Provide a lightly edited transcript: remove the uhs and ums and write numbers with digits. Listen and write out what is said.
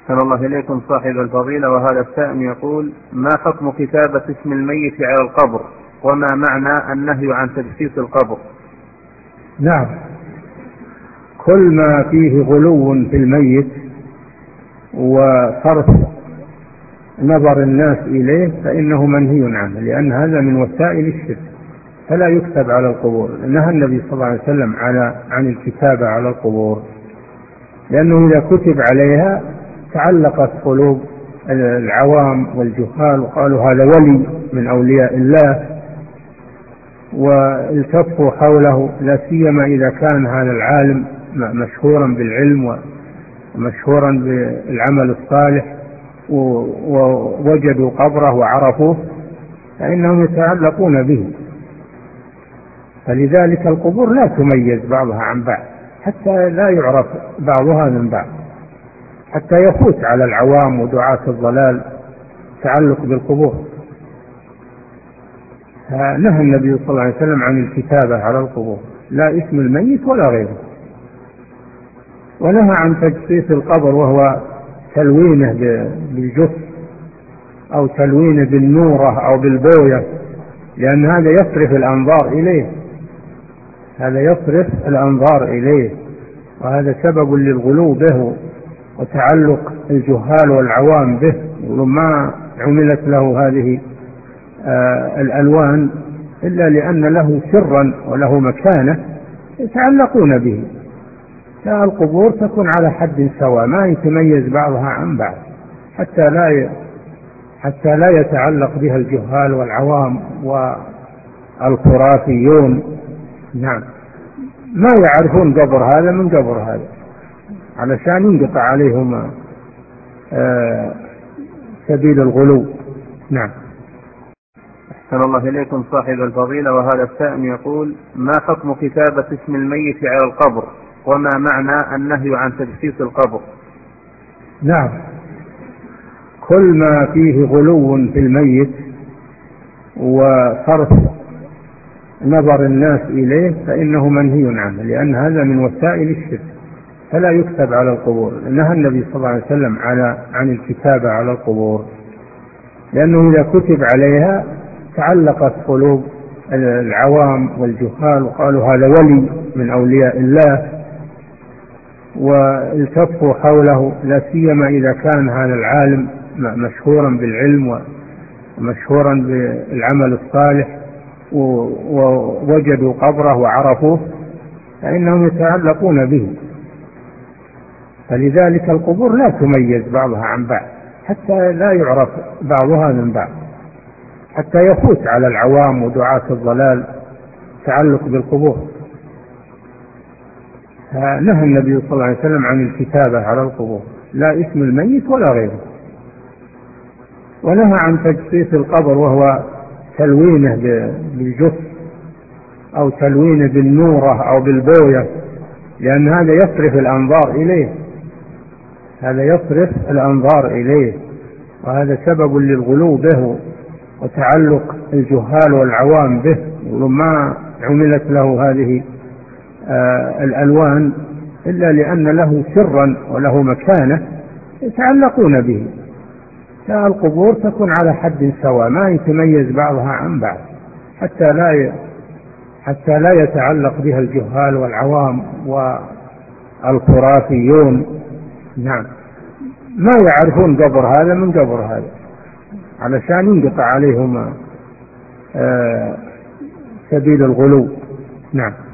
أحسن الله إليكم صاحب الفضيلة، وهذا السائل يقول: ما حكم كتابة اسم الميت على القبر، وما معنى النهي عن تجسيس القبر؟ نعم، كل ما فيه غلو في الميت وصرف نظر الناس إليه فإنه منهي عنه، لأن هذا من وسائل الشرك، فلا يكتب على القبور. نهى النبي صلى الله عليه وسلم عن الكتابة على القبور، لأنه إذا كتب عليها تعلقت قلوب العوام والجهال، وقالوا هذا ولي من أولياء الله، والتفوا حوله، لا سيما إذا كان هذا العالم مشهورا بالعلم ومشهورا بالعمل الصالح، ووجدوا قبره وعرفوه فإنهم يتعلقون به. فلذلك القبور لا تميز بعضها عن بعض حتى لا يعرف بعضها من بعض، حتى يفوت على العوام ودعاة الضلال تعلق بالقبور. نهى النبي صلى الله عليه وسلم عن الكتابة على القبور، لا اسم الميت ولا غيره. ونهى عن تجسيس القبر، وهو تلوينه بالجف أو تلوينه بالنورة أو بالبوية، لأن هذا يصرف الأنظار إليه، هذا يصرف الأنظار إليه، وهذا سبب للغلو به وتعلق الجهال والعوام به. وما عملت له هذه الألوان إلا لأن له سرا وله مكانة يتعلقون به. فالقبور تكون على حد سواء، ما يتميز بعضها عن بعض حتى لا يتعلق بها الجهال والعوام والخرافيون. نعم، ما يعرفون قبر هذا من قبر هذا، علشان ينقطع عليهم سبيل الغلو. نعم. أحسن الله إليكم صاحب الفضيلة، وهذا السائل يقول: ما حكم كتابة اسم الميت على القبر، وما معنى النهي عن تجسيس القبر؟ نعم، كل ما فيه غلو في الميت وصرف نظر الناس إليه فإنه منهي عنه، لأن هذا من وسائل الشرك، فلا يكتب على القبور. نهى النبي صلى الله عليه وسلم عن الكتابة على القبور، لأنه إذا كتب عليها تعلقت قلوب العوام والجهال، وقالوا هذا ولي من أولياء الله، والتفوا حوله، لا سيما إذا كان هذا العالم مشهورا بالعلم ومشهورا بالعمل الصالح، ووجدوا قبره وعرفوه فإنهم يتعلقون به. فلذلك القبور لا تميز بعضها عن بعض حتى لا يعرف بعضها من بعض، حتى يفوت على العوام ودعاة الضلال تعلق بالقبور. نهى النبي صلى الله عليه وسلم عن الكتابة على القبور، لا اسم الميت ولا غيره. ونهى عن تجسيس القبر، وهو تلوينه بالجف أو تلوينه بالنورة أو بالبوية، لأن هذا يصرف الأنظار إليه، هذا يصرف الأنظار إليه، وهذا سبب للغلو به وتعلق الجهال والعوام به. وما عملت له هذه الألوان إلا لأن له سرا وله مكانة يتعلقون به. فالقبور تكون على حد سواء، ما يتميز بعضها عن بعض حتى لا يتعلق بها الجهال والعوام والخرافيون. نعم، ما يعرفون قبر هذا من قبر هذا، علشان ينقطع عليهم سبيل الغلو. نعم.